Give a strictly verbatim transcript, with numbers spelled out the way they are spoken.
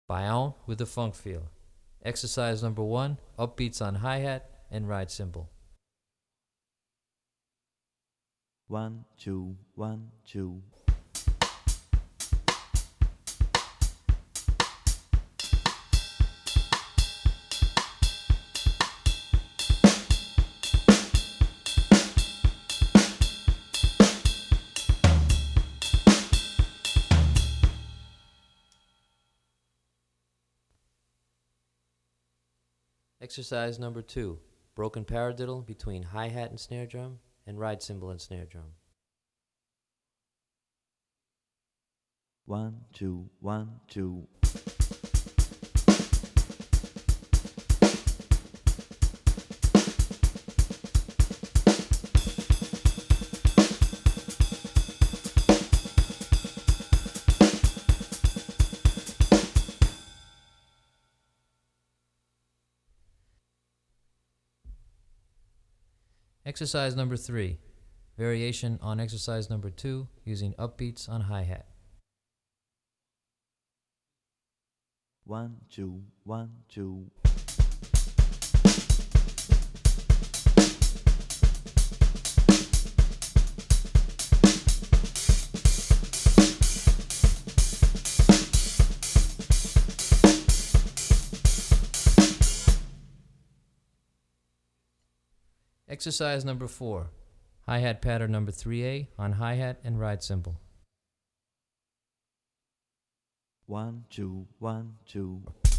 Bayon with the funk feel. Exercise number one, upbeats on hi-hat and ride cymbal. One, two, one, two. Exercise number two, broken paradiddle between hi-hat and snare drum and ride cymbal and snare drum. One, two, one, two. Exercise number three, variation on exercise number two using upbeats on hi-hat. One, two, one, two. Exercise number four, hi-hat pattern number three A on hi-hat and ride cymbal. One, two, one, two.